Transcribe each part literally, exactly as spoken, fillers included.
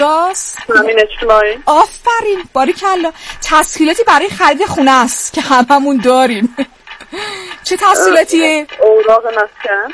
راست؟ تامین اجتماعی. آفرین، باریکلا. تسهیلاتی برای خرید خونه است که هممون داریم. چه تسهیلاتیه؟ اوراق مسکن.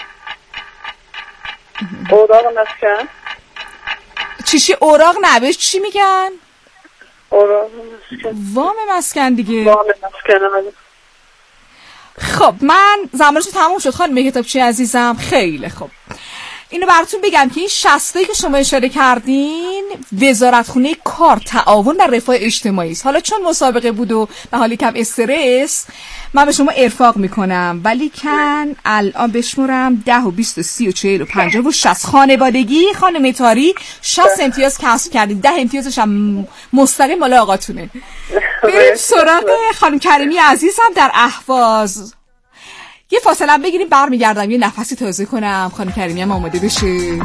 اوراق مسکن. چیشی اوراق نبش چی میگن؟ اوراق مسکن. وام مسکن دیگه. وام مسکن. خب من زمانش تموم شد خانم کتابچی عزیزم. خیلی خب اینو براتون بگم که این شصتایی که شما اشاره کردین وزارتخونه کار تعاون در رفاه اجتماعی است. حالا چون مسابقه بود و به حال کم استرس من به شما ارفاق میکنم، ولی کن الان بشمرم ده و بیست و سی و چهل و پنجاه و شصت. خانوادگی خانم تاری شصت امتیاز کسب کردید، ده امتیازش هم مستقیم مال آقاتونه. بریم سراغ خانم کریمی عزیزم در اهواز. یه فاصله بگیریم برمیگردم یه نفسی تازه کنم. خانم کریمی هم آماده بشه.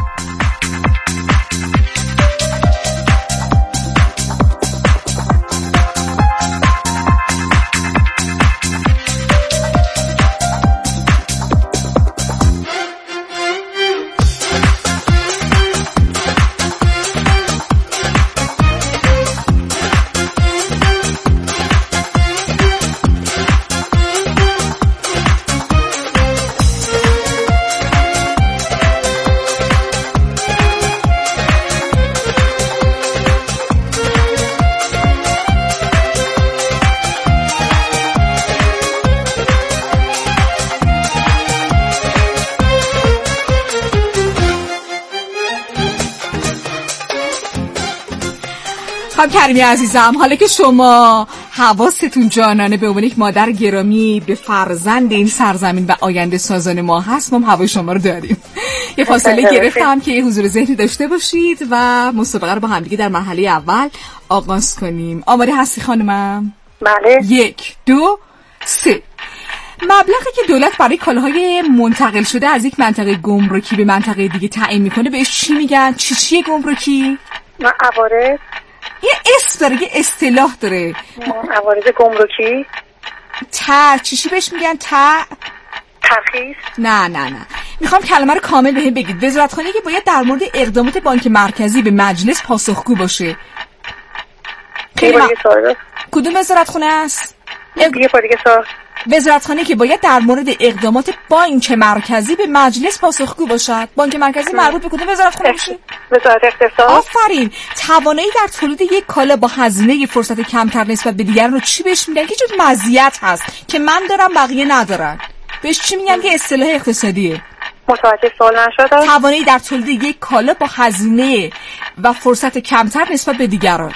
خانم کریمی عزیزم، حالا که شما حواستون جانانه به عنوان یک مادر گرامی به فرزند این سرزمین و آینده سازان ما هست، ما هوای شما رو داریم. یه فاصله گرفتم که یه حضور ذهنی داشته باشید و مسابقه رو با هم دیگه در مرحله اول آغاز کنیم. آماده هستی خانمم؟ بله. یک، دو، سه. مبلغی که دولت برای کالاهای منتقل شده از یک منطقه گمرکی به منطقه دیگه تعیین میکنه بهش چی میگن؟ چی چیه گمرکی؟ عوارض. یه اسم داره، یه اصطلاح داره. عوارض گمرکی. تا چیشی بهش میگن؟ تا ترخیص. نه نه نه میخوام کلمه رو کامل بهم بگید. وزارتخانه‌ای که باید در مورد اقدامات بانک مرکزی به مجلس پاسخگو باشه. خیلی ما... کدوم وزارتخانه است؟ دیگه پا دیگه سال. وزارتخانه‌ای که باید در مورد اقدامات بانک مرکزی به مجلس پاسخگو باشد. بانک مرکزی مربوط به کدوم وزارتخانه میشه؟ وزارت اقتصاد. آفرین. توانایی در تولید یک کالا با هزینه فرصت کمتر نسبت به دیگران رو چی بهش میگن؟ که چه مزیت هست که من دارم بقیه ندارن. بهش چی میگن که اصطلاح اقتصادیه؟ متوجه سوال نشدم. توانایی در تولید یک کالا با هزینه و فرصت کمتر نسبت به دیگران.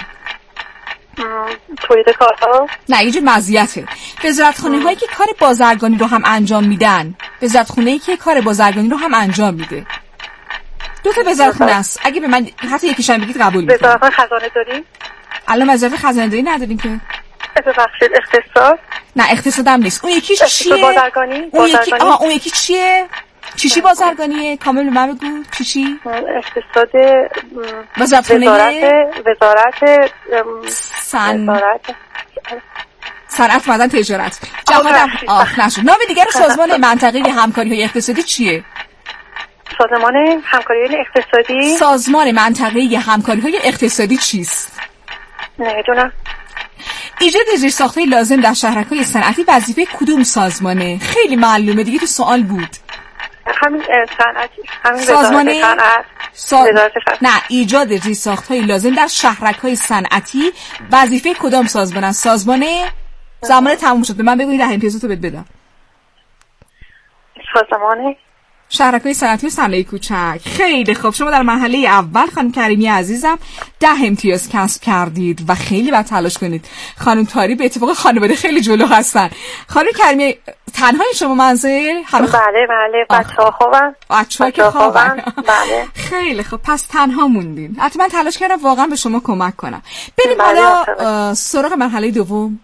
تولید کالا؟ نه، یه جور مزیته. وزارتخانه هایی که کار بازرگانی رو هم انجام میدن. وزارتخانه‌ای که کار بازرگانی رو هم انجام میده. دو تا وزارتخانه است. اگه به من حتی یکیش هم بگید قبول میکنم. وزارت خزانه داری؟ الان وزارت خزانه داری نداریم که. ببخشید اقتصاد؟ نه اقتصاد هم نیست. اون یکی چیه؟ بازرگانی؟ اون یکی آها اون یکی چیه؟ چیشی بازرگانیه؟ کامل به من بگو. چیشی؟ اقتصاد. وزارتخانه وزارت وزارت سن وزارت صنعت معدن تجارت. جهاد آخ نشد. نام دیگر سازمان منطقه‌ای همکاری‌های اقتصادی چیه؟ سازمان همکاری‌های اقتصادی. سازمان منطقه‌ای همکاری‌های اقتصادی چیست؟ نمیدونم. ایجاد زیرساخت‌های لازم در شهرک‌های صنعتی وظیفه کدوم سازمانه؟ خیلی معلومه دیگه، تو سوال بود. همین صنعتی. همین سازمان صنعت. سا... نه، ایجاد زیرساخت‌های لازم در شهرک‌های صنعتی وظیفه کدام سازمان است؟ سازمان. زمان تموم شد. به من بگوید ده امتیازاتو بهت بدم. سازمان شهرک‌های صنعتی و صنایع کوچک. خیلی خوب، شما در مرحله اول خانم کریمی عزیزم ده امتیاز کسب کردید و خیلی باید تلاش کنید. خانم تاری به اتفاق خانواده خیلی جلو هستن. خانم کریمی تنهای شما منزل؟ همه بله بله بچه‌ها خوبن. بچه‌ها که خوبن. بله. خیلی خوب، پس تنها موندین. حتما تلاش کردم واقعا به شما کمک کنم. بریم حالا سراغ مرحله دوم.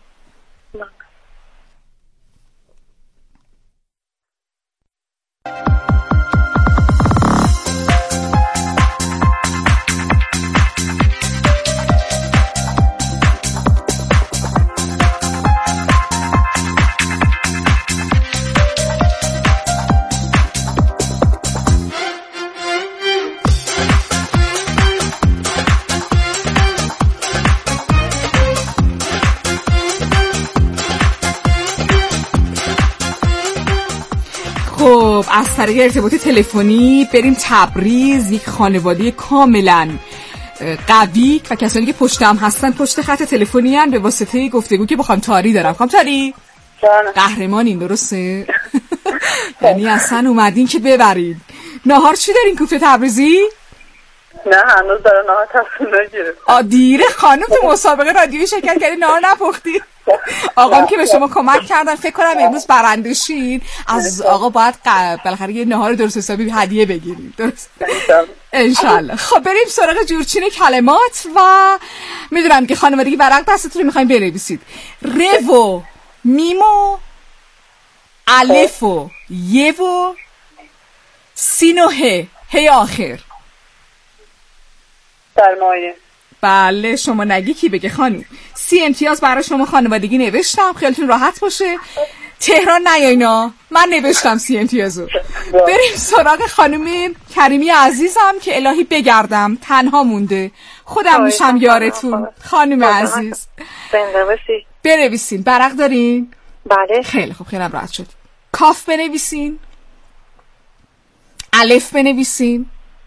از طریق ارتباط تلفنی بریم تبریز، یک خانواده کاملا قوی و کسانی که پشت هم هستن پشت خط تلفنی ان، به واسطه گفتگو که بخوام تاری دارم. خانم تاری قهرمانین، درسته؟ یعنی اصلا اومدین که ببرین. نهار چی دارین کوفته تبریزی؟ نه هنوز داره نهار تصمیم نگیره. آ دیره خانم، تو مسابقه رادیویی شرکت کردی نهار نپختی؟ آقام که به شما کمک کردن فکر کنم امروز برنده شین، از آقا باید بالاخره یه نهار درست حسابی هدیه بگیرید. درست انشالله. خب بریم سراغ جورچین کلمات و میدونم که خانوادگی ورق دستتون رو میخوایم بنویسید. ر و میم و الف و ی و سین و ه، ه آخر. سرمایه. بله شما نگی کی بگه خانم. سی امتیاز برای شما خانوادگی نوشتم، خیالتون راحت باشه. تهران نیاینا، من نوشتم سی امتیازو. بریم سراغ خانم کریمی عزیزم که الهی بگردم، تنها مونده، خودم میشم یارتون. خانم عزیز بنویسی. بنویسین. برق دارین؟ بله. خیلی خوب، خیلی راحت شد. کاف بنویسین، الف بنویسین،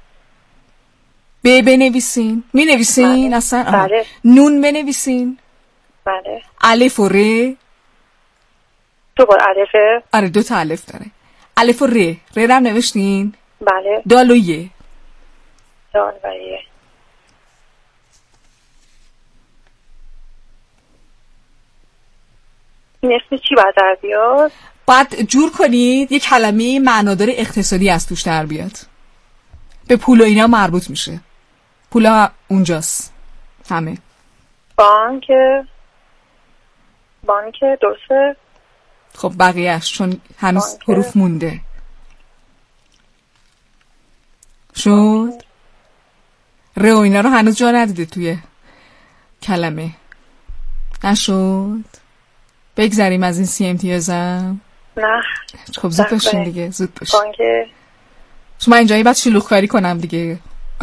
ب بنویسین. می نویسین؟ بله. اصلا بله. نون بنویسین. بله. الف و ر. دو بار الفه؟ آره دو تا الف داره. الف و ر. ر هم نوشتین؟ بله. دال و ی. دال و ی. این اسم چی باید در بیاد؟ باید جور کنید یه کلمه معنادار اقتصادی از توش در بیاد. به پول و اینا مربوط میشه. پولا اونجاست همه. بانک. بانک درسته؟ خب بقیهش چون هنوز بانک. حروف مونده. شد؟ ر و اینا رو هنوز جا ندیده توی کلمه. نشد؟ بگذریم از این سی امتیازم. نه. خب زود باشین دیگه، زود باشین. بانک. شما اینجایی باید شلوغ کاری کنم دیگه.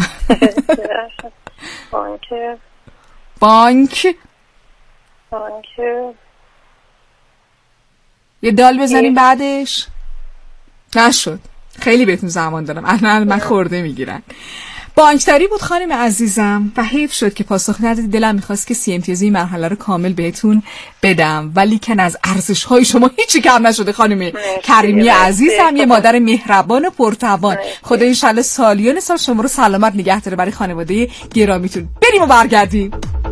بانک. بانک. بانک. یه دال بزنیم بعدش. نشد. خیلی بهتون زمان دارم، الان من خورده میگیرن. بانکداری بود خانم عزیزم و حیف شد که پاسخ ندید. دلم میخواست که سی امتیازی مرحله رو کامل بهتون بدم، ولی کن از ارزش های شما هیچی کم نشده خانم کریمی عزیزم. یه مادر مهربان و پرتوان. خدا انشالله سالیان سال شما رو سلامت نگه داره برای خانواده گرامیتون. بریم و برگردیم.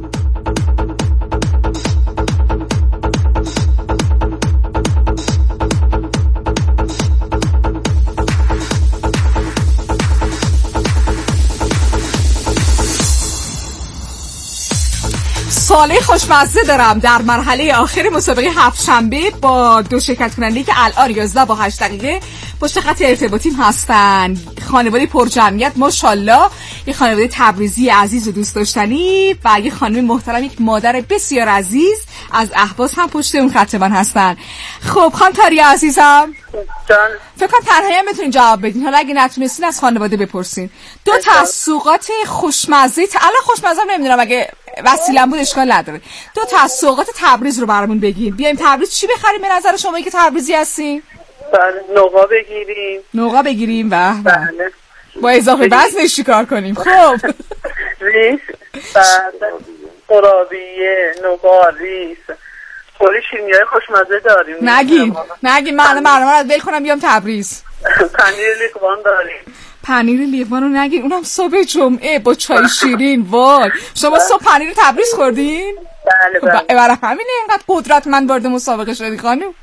ساله خوشمزه دارم در مرحله آخر مسابقه هفت شنبه با دو شرکت کننده که الان یازده با هشت دقیقه پشت خط ارتباطیم هستن. خانواده پرجمعیت ماشاءالله، یه خانواده تبریزی عزیز و دوست داشتنی و یه خانم محترم، یک مادر بسیار عزیز از اهواز هم پشت اون خط من هستن. خب خانم تاری عزیزم جان فکر کنم تنهایی هم بتونین جواب بدین، حالا اگه نتونستین از خانواده بپرسین. دو تا از سوغات خوشمزه ت... الان خوشمزه نمیدونم، اگه وسیله‌ام بود اشکال نداره. دو تا از سوغات تبریز رو برامون بگین. بیایم تبریز چی بخریم به نظر شما که تبریزی هستین؟ بله نوغا بگیریم. نوغا بگیریم. و بله. با اضافه وزنش چیکار کنیم؟ خب ریس، بعد قرابیه، نوغا، ریس، خوری شیرینی‌های خوشمزه داریم. نگین نگین من الان برنامه رو ول کنم بیام تبریز. پنیر لیقوان داریم. پنیر لیوان رو نگین، اونم صبح جمعه با چای شیرین. وای شما صبح پنیر تبریز خوردین؟ بله بله. برای همینه اینقدر قدرتمند وارد مسابقه شدی خانم.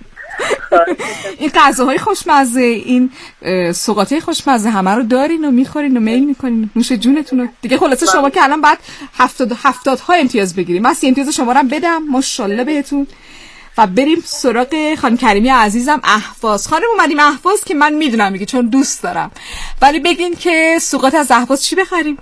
این غذاهای خوشمزه، این سوغاتای خوشمزه همه رو دارین و میخورین و میل میکنین، نوش جونتون رو دیگه. خلاصه شما که الان بعد هفتاد هفتاد ها امتیاز بگیریم. من سی امتیاز شما رو هم بدم ماشاءالله بهتون و بریم سراغ خانم کریمی عزیزم اهواز. خانم اومدیم اهواز که من میدونم میگه چون دوست دارم، ولی بگین که سوغات از اهواز چی بخریم؟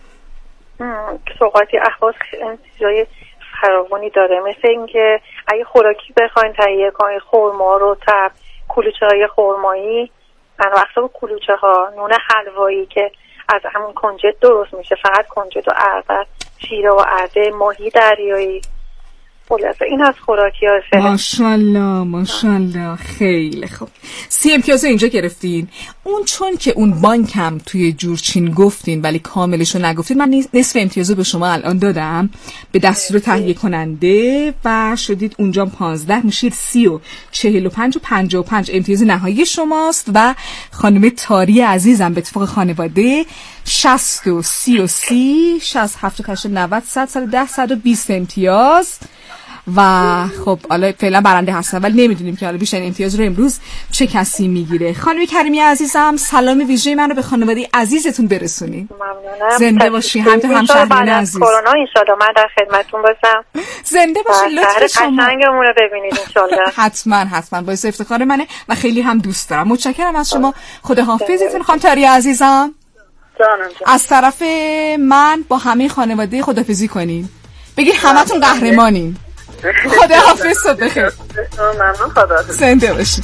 سوغاتی اهواز چیزای فراوانی داره، مثل اینکه اگه خوراکی بخواین تهیه کنید، خرما رو تب، کلوچه های خرمایی، انواع کلوچه ها، نون حلوایی که از همون کنجد درست میشه، فقط کنجد و ارد، شیره و ارده، ماهی دریایی، خلاصه این از خوراکی ها. ماشاءالله ماشاءالله خیلی خوب. سی امتیاز رو اینجا گرفتین. اون چون که اون بانکم توی جورچین گفتین ولی کاملش رو نگفتین، من نصف امتیاز رو به شما الان دادم به دستور تهیه کننده و شدید اونجا پانزده، میشید سی و چهل و پنج و پنجاه و پنج امتیاز نهایی شماست. و خانم تاری عزیزم به اتفاق خانواده شصت و سی و سی شصت هفت هشت نود صد صد ده صد و بیست امتیاز. و خب حالا فعلا برنده هستن ولی نمیدونیم که حالا بیشتر امتیاز رو امروز چه کسی میگیره. خانم کریمی عزیزم سلام ویژه من رو به خانواده عزیزتون برسونید. ممنونم. زنده باشی. هم تو همشهریان عزیز. کرونا ان شاء الله من در خدمتتون باشم. زنده باشی. لطف شما. قشنگمون رو ببینید ان شاء الله. حتما حتما باعث افتخار منه و خیلی هم دوست دارم. متشکرم از شما. خداحافظتون خانم تاری عزیزم. جانم جان. از طرف من با همه خانواده خداحافظی کنین. بگید همتون قهرمانین. خدا حافظ. صبح بخیر. ممنون. خدا حافظ. زنده باشید.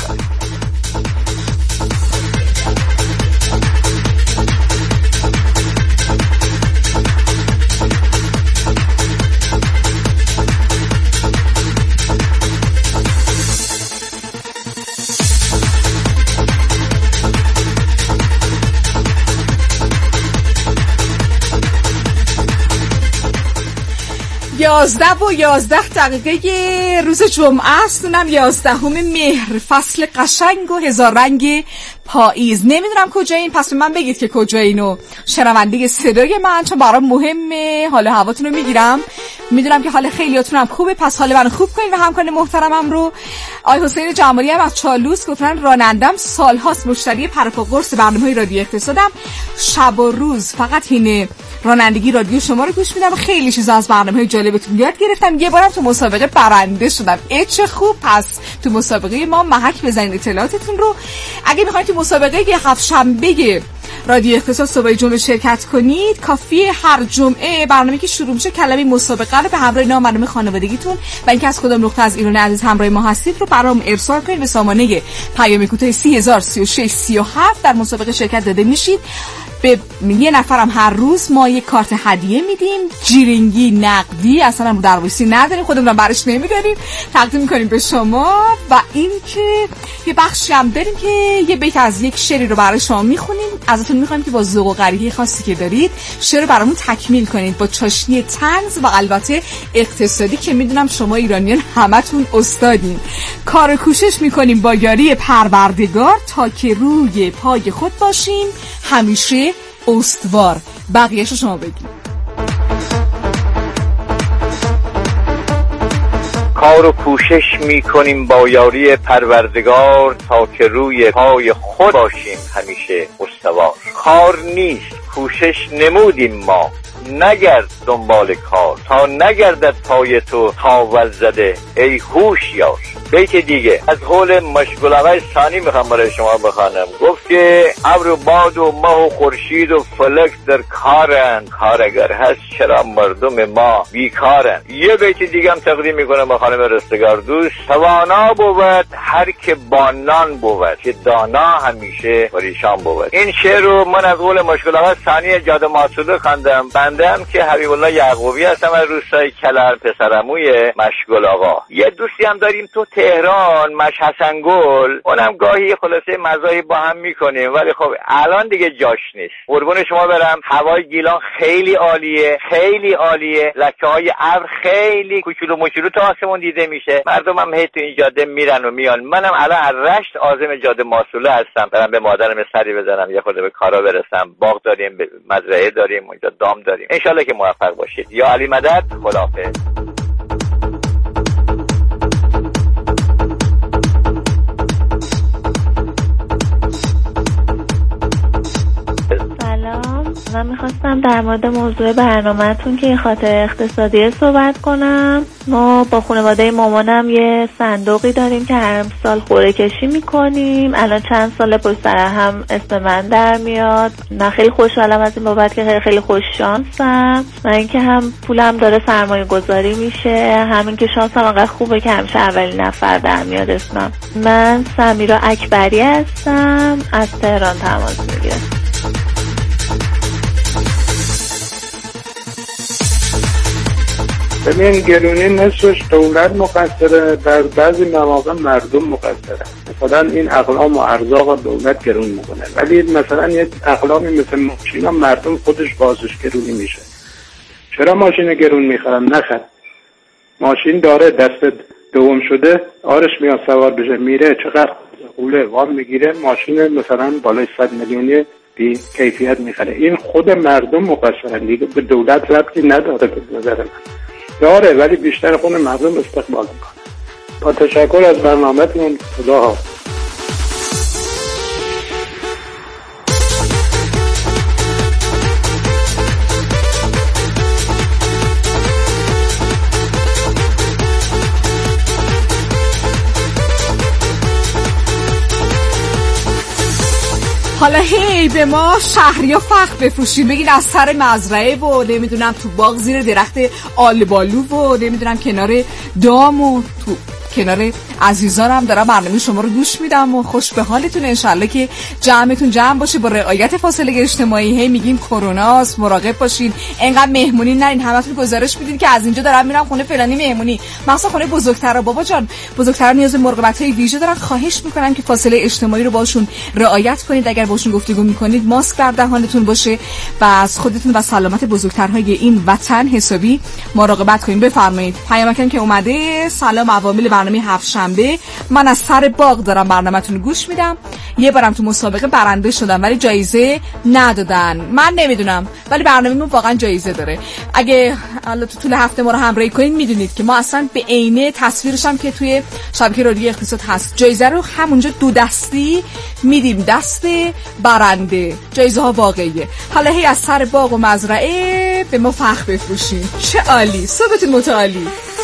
یازده و یازده دقیقه روز جمعه است. اونم یازدهم مهر، فصل قشنگ و هزار رنگ پاییز. نمیدونم کجایین، پس به من بگید که کجایینو شنونده صدای من، چون برام مهمه حال هواتون رو میگیرم. میدونم که حال خیلیاتون هم خوبه، پس حال منو خوب کنین و همکار محترمم رو آقای حسین جمالی هم از چالوس گفتن رانندم سالهاست مشتری پرپا قرص برنامه‌های رادیو اقتصادم، شب و روز فقط اینه رانندگی رادیو شما رو گوش میدم. خیلی چیزا از برنامه‌های جالبتون یاد گرفتم. یه بارم تو مسابقه برنده شدم. ای چه خوب. پس تو مسابقه ما محک بزنید اطلاعاتتون رو. اگه میخواید تو مسابقه یه هفت شنبه رادیو اقتصاد صبح جمعه شرکت کنید، کافیه هر جمعه برنامه‌ای که شروع میشه کلمه مسابقه رو به همراه نام برنامه خانوادگیتون و اینکه از کدام نقطه از ایران عزیز همراه ما هستید رو برام ارسال کنید به سامانه پیام کوتاه سی هزار سی و شش سی و هفت. در مسابقه شرکت داده میشید. به یه نفرم هر روز ما یک کارت هدیه میدیم، جیرینگی نقدی، اصلا رو درویسی نداریم، خودمون برش نمیداریم، تقدیم میکنیم به شما. و این که یه بخشی هم داریم که یه بیت از یک شعری رو برای شما میخونیم. ازتون میخوایم که با ذوق و غریحه خاصی که دارید شعر رو برامون تکمیل کنید با چاشنی طنز و البته اقتصادی که میدونم شما ایرانیان همتون استادین. کار و کوشش میکنیم با یاری پروردگار تا که روی پای خود باشیم همیشه استوار. بقیه‌شو شما بگید. کار و کوشش میکنیم با یاری پروردگار تا که روی پای خود باشیم همیشه استوار. کار نیست کوشش نمودیم ما، نگرد دنبال کار تا نگردد پای تو تاول زده ای هوشیار. بیت دیگه از قول مشغول آقای ثانی میخوام برای شما بخوانم. گفت که ابر و باد و ماه و خورشید و فلک در کارن، کار اگر هست چرا مردم ما بیکارن. یه بیت دیگه هم تقدیم میکنم به خانم رستگار دوست. توانا بود هر که با نان بود که دانا همیشه پریشان بود. این شعر رو من از قول مشغول آقای ثانی جاده ماسوده خواندم. بنده هم که حبیب الله یعقوبی هستم از روستای کلر، پسرعموی مشغول آقا. یه دوستی هم داریم تو تهران، مش حسن گل، اونم گاهی خلاصه مزاحی با هم میکنیم ولی خب الان دیگه جاش نیست. قربون شما برم. هوای گیلان خیلی عالیه، خیلی عالیه. لکه های ابر خیلی کوچولو موچولو تو آسمون دیده میشه. مردم هم هی تو این جاده میرن و میان. منم الان از رشت عازم جاده ماسوله هستم، برم به مادرم سری بزنم، یه خورده به کارا برسم. باغ داریم، مزرعه داریم، اونجا دام داریم. انشالله که موفق باشید. یا علی مدد. خداحافظ. من میخواستم در مورد موضوع برنامه‌تون که خاطر اقتصادی صحبت کنم. ما با خانواده مامانم یه صندوقی داریم که هر سال قرعه کشی میکنیم. الان چند سال پشت سر هم اسم من در میاد. من خیلی خوشحالم از این بابت که خیلی خیلی خوش شانسم. من اینکه هم پولم داره سرمایه گذاری میشه، همین که شانسم انقدر خوبه که همیشه اولین نفر در میاد اسمم. من سمیرا اکبری هستم، از تهران تماس میگیرم. ببین گرونی نصفش دولت مقصره، در بعضی مواقع مردم مقصره. مثلا این اقلام و ارزاق دولت گرون میکنه، ولی مثلا یک اقلامی مثل ماشین ها مردم خودش بازش گرونی میشه. چرا ماشین گرون میخرن؟ نخر. ماشین داره دست دوم شده، آرش میاد سوار بشه میره، چقدر قوله وام میگیره، ماشین مثلا بالای صد میلیونی بی کیفیت میخره. این خود مردم مقصرن دیگه، به دولت ربطی نداره. به نظر من داره، ولی بیشتر خود مردم استقبال میکنه. با تشکر از برنامه‌تون. خدا حافظ. حالا هی به ما شهری ها فخر بفروشیم، بگین از سر مزرعه و نمیدونم تو باغ زیر درخت آلبالو و نمیدونم کنار دام و تو کنار عزیزانم دارم برنامه شما رو گوش میدم و خوش به حالتون. انشالله که جمعتون جمع باشه با رعایت فاصله اجتماعی. هی میگیم کروناست، مراقب باشین، اینقدر مهمونی نرین. همتون گزارش میدین که از اینجا دارم میرم خونه فلانی مهمونی، مثلا خونه بزرگترا. بابا جان بزرگترا نیاز به مراقبت‌های ویژه دارن. خواهش میکنم که فاصله اجتماعی رو باشون رعایت کنید. اگر باشون گفتگو میکنید ماسک در دهانتون باشه و از خودتون و سلامت بزرگترهای این وطن حسابی مراقبت کنید. بفرمایید. پیامکن که اومده. سلام عوامل برنامه هفت شنبه، من از سر باغ دارم برنامه‌تون رو گوش میدم. یه بارم تو مسابقه برنده شدم ولی جایزه ندادن. من نمیدونم ولی برنامه‌مون واقعا جایزه داره. اگه حالا تو طول هفته ما رو همراهی کنید میدونید که ما اصلا به عینه تصویرش هم که توی شبکه رادیو اقتصاد هست، جایزه رو همونجا دو دستی میدیم دست برنده. جایزه ها واقعیه. حالا هی از سر باغ و مزرعه به ما فخر بفروشین. چه عالی. صبحتون متعالی.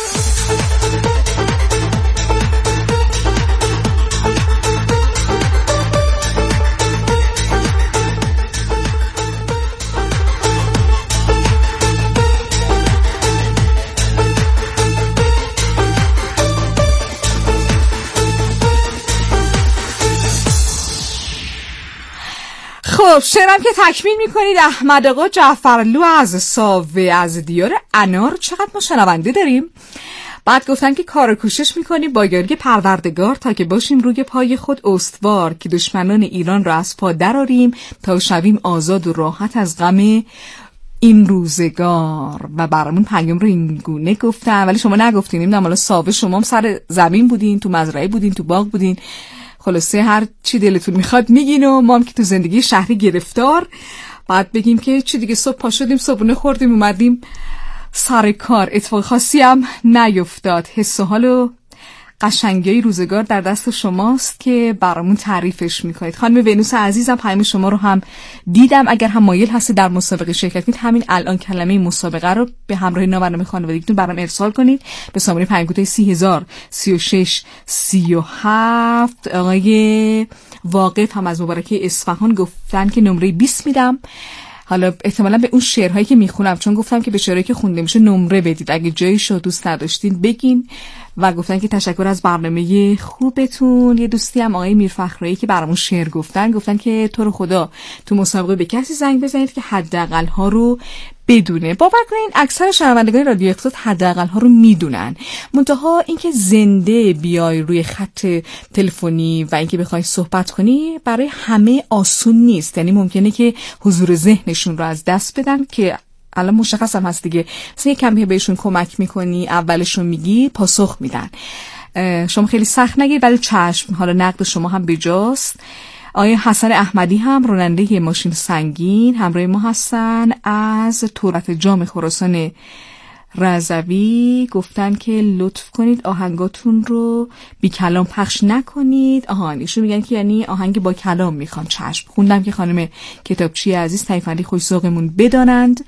خب شعرم که تکمیل میکنید. احمد آقا جعفرلو از ساوه از دیار انار. چقدر ما شنونده داریم. بعد گفتن که کار کوشش میکنیم با یاری پروردگار تا که باشیم روی پای خود استوار، که دشمنان ایران را از پا دراریم تا شویم آزاد و راحت از غم این روزگار. و برامون پیام رو این گونه گفتن ولی شما نگفتین. نمیدونم حالا ساوه شما هم سر زمین بودین، تو مزرعه بودین، تو باغ بودین، خلاصه هر چی دلتون میخواد میگین و ما هم که تو زندگی شهری گرفتار بعد بگیم که چی دیگه. صبح پا شدیم، صبحونه خوردیم، اومدیم سر کار. اتفاق خاصی هم نیفتاد. حس و حال و قشنگی روزگار در دست شماست که برامون تعریفش میکنید. خانم ونوس عزیزم پیام شما رو هم دیدم. اگر هم مایل هستید در مسابقه شرکت کنید همین الان کلمه مسابقه رو به همراه نام و برنامه خانوادگیتون برام ارسال کنید به شماره پیام کوتاه سی هزار سی و شش سی و هفت. آقای واقف هم از مبارکه اصفهان گفتن که نمره بیست میدم. حالا احتمالاً به اون شعرهایی که میخونم، چون گفتم که به شعرهایی که خونده میشه نمره بدید، اگه جایشو دوست نداشتین بگین. و گفتن که تشکر از برنامه خوبتون. یه دوستی هم آقای میرفخرایی که برامون شعر گفتن گفتن که تو رو خدا تو مسابقه به کسی زنگ بزنید که حداقل ها رو بدونه. باور کنین اکثر شنوندگان رادیو اقتصاد حداقل ها رو میدونن، منتها اینکه زنده بیای روی خط تلفنی و اینکه بخوای صحبت کنی برای همه آسون نیست. یعنی ممکنه که حضور ذهنشون رو از دست بدن که الان مشخص هم هست دیگه. مثلا یک کمی بهشون کمک میکنی، اولشون میگی، پاسخ میدن. شما خیلی سخت نگیر ولی چشم. حالا نقد شما هم بجاست. آقای حسن احمدی هم راننده ماشین سنگین همراه ما هستن از تورات جام خراسان رضوی. گفتن که لطف کنید آهنگاتون رو بی کلام پخش نکنید. آهان ایشون میگن که یعنی آهنگ با کلام میخوان. چشم. خوندم که خانم کتابچی عزیز تایفندی خوش ذوقمون بدانند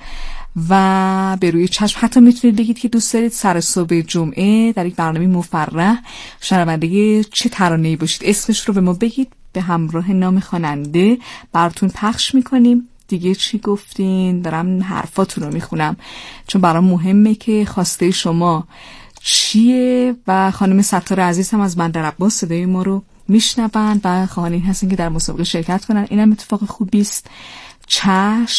و به روی چشم. حتی میتونید بگید که دوست دارید سر صبح جمعه در یک برنامه مفرح شنونده چه ترانه‌ای باشید، اسمش رو به ما بگید، به همراه نام خواننده براتون پخش میکنیم. دیگه چی گفتین؟ دارم حرفاتون رو میخونم چون برام مهمه که خواسته شما چیه. و خانم ستار عزیز هم از بندر عباس صدای ما رو میشنون و خواهان این هستن که در مسابقه شرکت کنن. اینم اتفاق خوبی است. چشم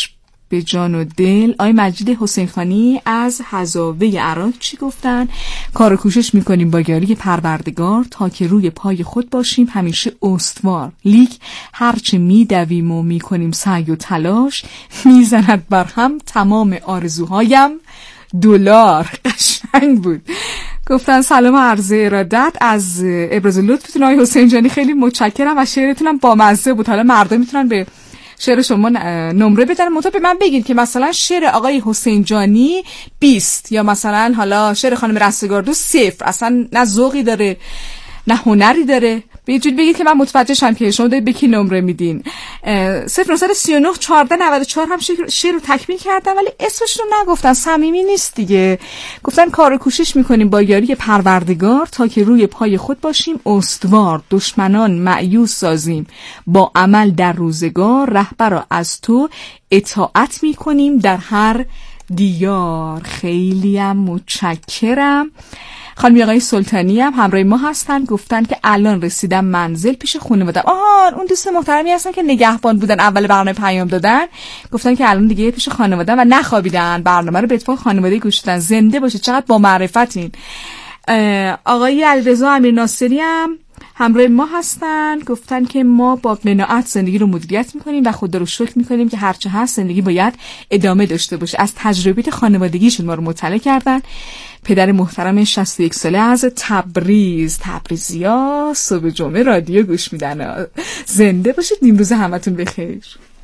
به جان و دل. آقای مجید حسین خانی از حزاوه عراق چی گفتن؟ کار و کوشش میکنیم با یاری پروردگار تا که روی پای خود باشیم همیشه استوار، لیک هرچه میدویم و میکنیم سعی و تلاش میزند بر هم تمام آرزوهایم دلار. قشنگ بود. گفتن سلام و عرض ارادت از ابراز لطفتون آقای حسین جانی، خیلی متشکرم و شعرتونم بامزه بود. حالا مردم میتونن به شعر شما نمره بدن، منتها به من بگید که مثلا شعر آقای حسین جانی بیست یا مثلا حالا شعر خانم رستگاردو صفر، اصلا نه ذوقی داره نه هنری داره. به یه جوری بگید که من متوجه شم که شما دارید به کی نمره میدین. صفر نهصد و سی و نه چهارده نود و چهار هم شعر رو تکمیل کردن ولی اسمش رو نگفتن، صمیمی نیست دیگه. گفتن کار و کوشش میکنیم با یاری پروردگار تا که روی پای خود باشیم استوار، دشمنان مأیوس سازیم با عمل در روزگار، رهبر را از تو اطاعت میکنیم در هر دیار. خیلی هم متشکرم. خانم آقای سلطانی هم همراه ما هستن، گفتن که الان رسیدم منزل پیش خانواده‌ام. آها اون دوست محترمی هستن که نگهبان بودن اول برنامه پیام دادن، گفتن که الان دیگه پیش خانواده‌ام و نخوابیدن، برنامه رو به اتفاق خانواده گوش دادن. زنده باشید، چقدر با معرفتین. آقای علیرضا امیر ناصری هم همراه ما هستن، گفتن که ما با قناعت زندگی رو مدیریت میکنیم و خدا رو شکر میکنیم که هرچه هست زندگی باید ادامه داشته باشه. از تجربیات خانوادگیشون ما رو مطلع کردن. پدر محترم شصت و یک ساله از تبریز، تبریزیا صبح جمعه رادیو گوش میدن. زنده باشید، نیمروز همتون بخیر.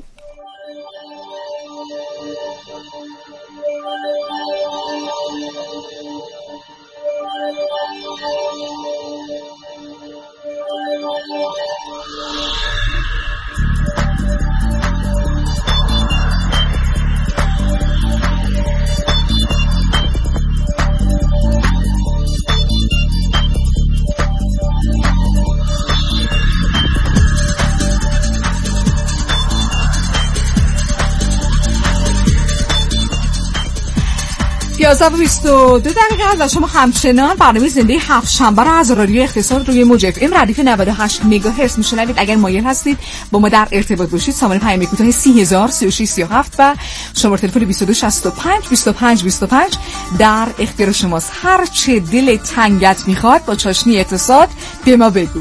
یازده و بیست و دو دقیقه و شما همچنان برنامه زنده هفت شنبه را از رادیو اقتصاد روی موج اف ام ردیف نود و هشت مگاهرتز میشنوید. اگر مایل هستید با ما در ارتباط باشید، سامانه پیام کوتاه سی هزار سی و شش سی و هفت و شماره تلفن بیست و دو شصت و پنج بیست و پنج بیست و پنج در اختیار شماست. هر چه دل تنگت میخواد با چاشنی اقتصاد به ما بگو.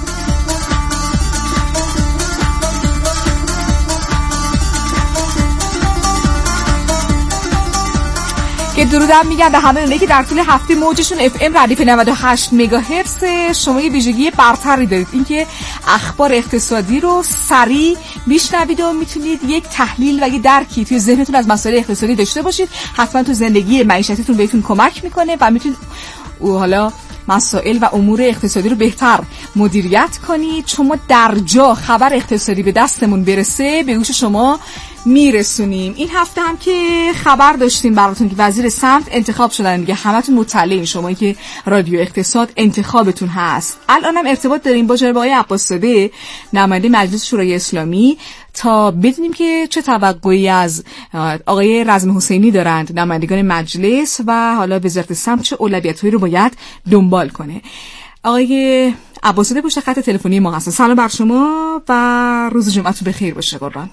که درودم میگم به همه اونایی که در طول هفته موجشون اف ام ردیف نود و هشت مگاهرتز. شما یه ویژگی برتری دارید، اینکه اخبار اقتصادی رو سریع میشنوید و میتونید یک تحلیل و یک درکی توی ذهنتون از مسائل اقتصادی داشته باشید. حتما تو زندگی معیشتیتون بهتون کمک میکنه و میتونید حالا مسائل و امور اقتصادی رو بهتر مدیریت کنید. چون ما در جا خبر اقتصادی به دستمون برسه به گوش شما میرسونیم. این هفته هم که خبر داشتیم براتون که وزیر سمت انتخاب شدن دیگه، همتون مطلعین، شما که رادیو اقتصاد انتخابتون هست. الان هم ارتباط داریم با جناب آقای عباس‌زاده نماینده مجلس شورای اسلامی تا بدونیم که چه توقعی از آقای رزم حسینی دارند نمایندگان مجلس و حالا وزارت سمت چه اولویت‌هایی رو باید دنبال کنه. آقای عباس‌زاده پشت خط تلفنی ما هستن. سلام بر شما و روز جمعتون بخیر باشه. قربان.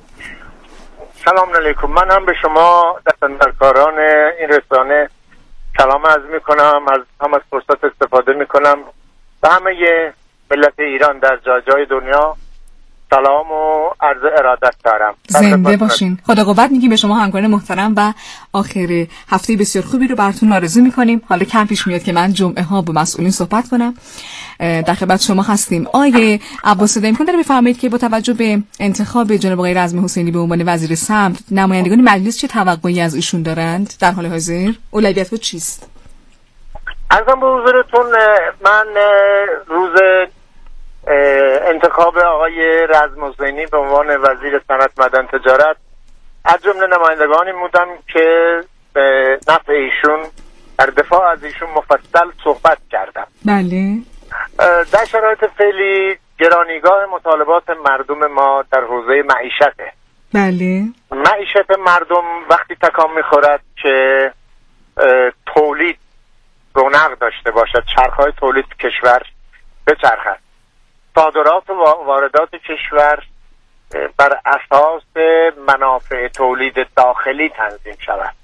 سلام علیکم. من هم به شما دستاندرکاران این رسانه سلام عرض میکنم، از هم از فرصت استفاده میکنم و همه ملت ایران در جای جای دنیا سلام و عرض ارادت دارم. زنده باشین. خدا قوت میگیم به شما همکاران محترم و آخر هفته بسیار خوبی رو براتون آرزو میکنیم. حالا کم پیش میاد که من جمعه ها با مسئولین صحبت کنم، در خدمت شما هستیم. آقای عباس‌زاده امکان داره بفرمایید که با توجه به انتخاب جناب آقای رزم حسینی به عنوان وزیر سمت نمایندگان مجلس چه توقعی از ایشون دارند در حال حاضر؟ اولویت‌ها چیست؟ عرضم به حضورتون، من روز انتخاب آقای رزم حسینی به عنوان وزیر صنعت معدن تجارت از جمله نمایندگانی بودم که به نفع ایشون در دفاع از ایشون مفصل صحبت کردم. بله. در شرایط فعلی گرانیگاه مطالبات مردم ما در حوزه معیشته. بله. معیشت مردم وقتی تکان میخورد که تولید رونق داشته باشد، چرخهای تولید کشور بچرخد، صادرات و واردات کشور بر اساس منافع تولید داخلی تنظیم شود.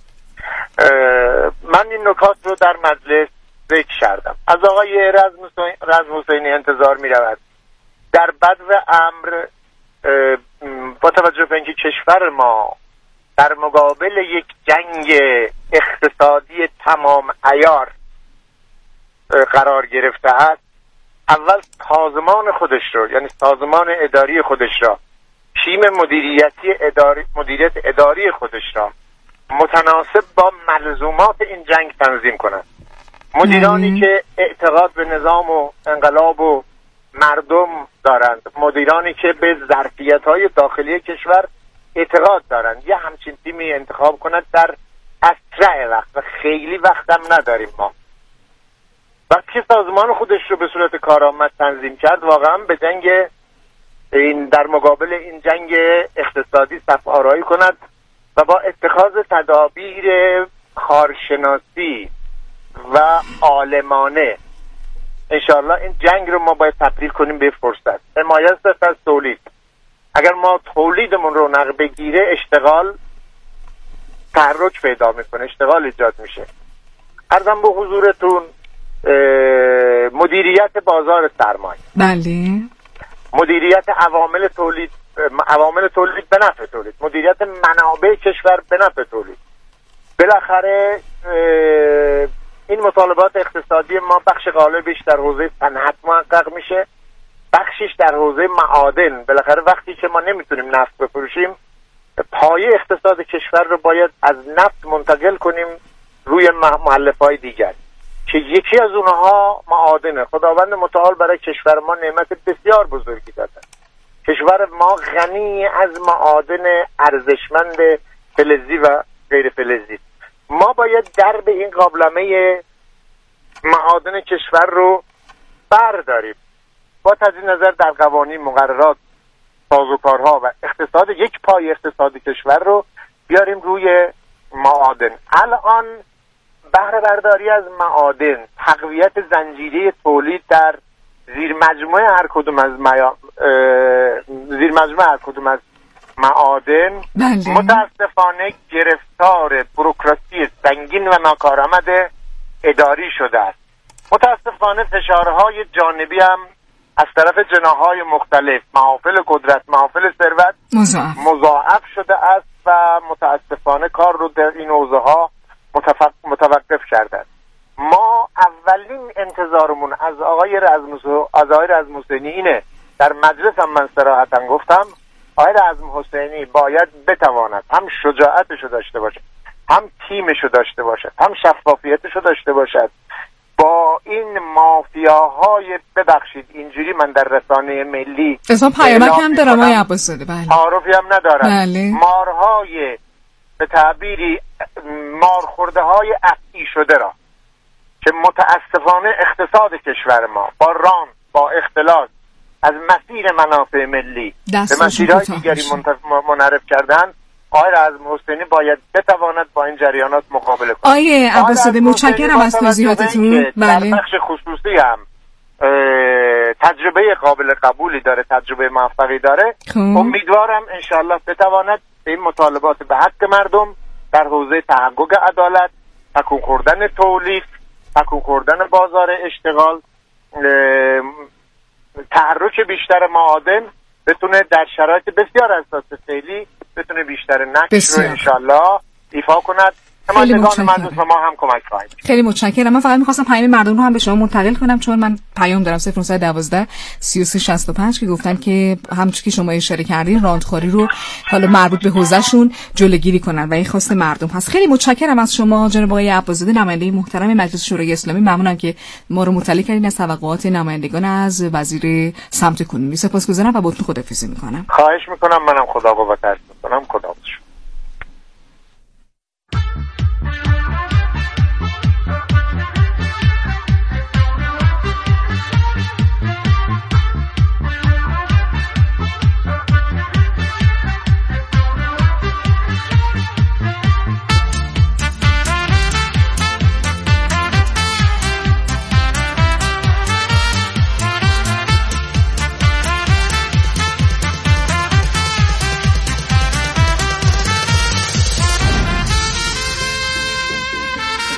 من این نکات رو در مجلس ذکر کردم. از آقای رزم حسینی انتظار می رود در بدو امر با توجه به اینکه کشور ما در مقابل یک جنگ اقتصادی تمام عیار قرار گرفته است، اول سازمان خودش رو، یعنی سازمان اداری خودش را، تیم مدیریتی اداری مدیریت اداری خودش را متناسب با ملزومات این جنگ تنظیم کنند. مدیرانی که اعتقاد به نظام و انقلاب و مردم دارند، مدیرانی که به ظرفیت‌های داخلی کشور اعتقاد دارند، یه همچین تیمی انتخاب کند در اسرع وقت، و خیلی وقتم نداریم ما. وقتی که سازمان خودش رو به صورت کارآمد تنظیم کرد، واقعا به جنگ این در مقابل این جنگ اقتصادی صف آرایی کند و با اتخاذ تدابیر کارشناسی و عالمانه انشاءالله این جنگ رو ما باید تبدیل کنیم به فرصت. حمایت از تولید. اگر ما تولیدمون رو نقب بگیره، اشتغال تحرک پیدا میکنه، اشتغال ایجاد میشه. عرضم به حضورتون مدیریت بازار سرمایه، بله، مدیریت عوامل تولید، عوامل تولید به نفع تولید، مدیریت منابع کشور به نفع تولید. بالاخره این مطالبات اقتصادی ما بخش غالبش در حوزه صنعت محقق میشه، بخشش در حوزه معادن. بالاخره وقتی که ما نمیتونیم نفت بفروشیم، پایه اقتصاد کشور رو باید از نفت منتقل کنیم روی مؤلفه‌های دیگر که یکی از اونها معادنه. خداوند متعال برای کشور ما نعمت بسیار بزرگی داده. کشور ما غنی از معادن ارزشمند فلزی و غیر فلزی. ما باید درب این قابلمه معادن کشور رو برداریم. با تجدید نظر در قوانین، مقررات، سازوکارها و اقتصاد، یک پای اقتصاد کشور رو بیاریم روی معادن. الان بهره برداری از معادن، تقویت زنجیره تولید در زیر مجموعه هر کدوم از میا... زیر مجموعه هر کدوم از معادن بله. متاسفانه گرفتار بوروکراسی سنگین و ناکارآمد اداری شده است. متاسفانه فشارهای جانبی هم از طرف جناح‌های مختلف، محافل قدرت، محافل ثروت مضاعف مضاعف شده است و متاسفانه کار رو در این حوزه‌ها متفق... متوقف کرده است. ما اولین انتظارمون از آقای رزم از آقای رزم حسینی اینه، در مجلس هم من صراحتاً گفتم، آقای رزم حسینی باید بتواند هم شجاعتشو داشته باشد، هم تیمشو داشته باشد، هم شفافیتشو داشته باشد، با این مافیاهای، ببخشید اینجوری من در رسانه ملی اسم پیامک هم دارم آقای عباس‌زاده، بله، تعارفی هم ندارم، بله. مارهای به تعبیری مارخورده های افعی شده را که متاسفانه اقتصاد کشور ما با ران، با اختلاس از مسیر منافع ملی به مسیرهای دیگری منحرف کردن، آقای رزم حسینی باید بتواند با این جریانات مقابله کنه. آقای عباس‌زاده متشکرم از توضیحاتتون. بله. در بخش خصوصی هم تجربه قابل قبولی داره، تجربه موفقی داره. خب. امیدوارم انشالله بتواند این مطالبات به حق مردم در حوزه تحقق عدالت، تکون خوردن تولید، تکون خوردن بازار اشتغال، تحرک بیشتر معادن بتونه در شرایط بسیار حساس فعلی بتونه بیشتر نقش رو انشالله ایفا کند. خیلی متشکرم. ما هم کمک خواهیم. خیلی متشکرم. من فقط می‌خواستم پیام مردم رو هم به شما منتقل کنم، چون من پیام دارم صفر نه یک دو سه سه شصت و پنج که گفتن که همونطور که شما اشاره کردین راندخواری رو حالا مربوط به حوزه‌شون جلوگیری کنن و این خواست مردم هست. خیلی متشکرم از شما جناب آقای عباس‌زاده، نماینده محترم مجلس شورای اسلامی. ممنونم که ما رو مطلع کردین از توقعات نمایندگان از وزیر سمت کنونی. سپاسگزارم و باهاتون خداحافظی می‌کنم. خواهش می‌کنم. منم خدا قوت عرض می‌کنم. خدا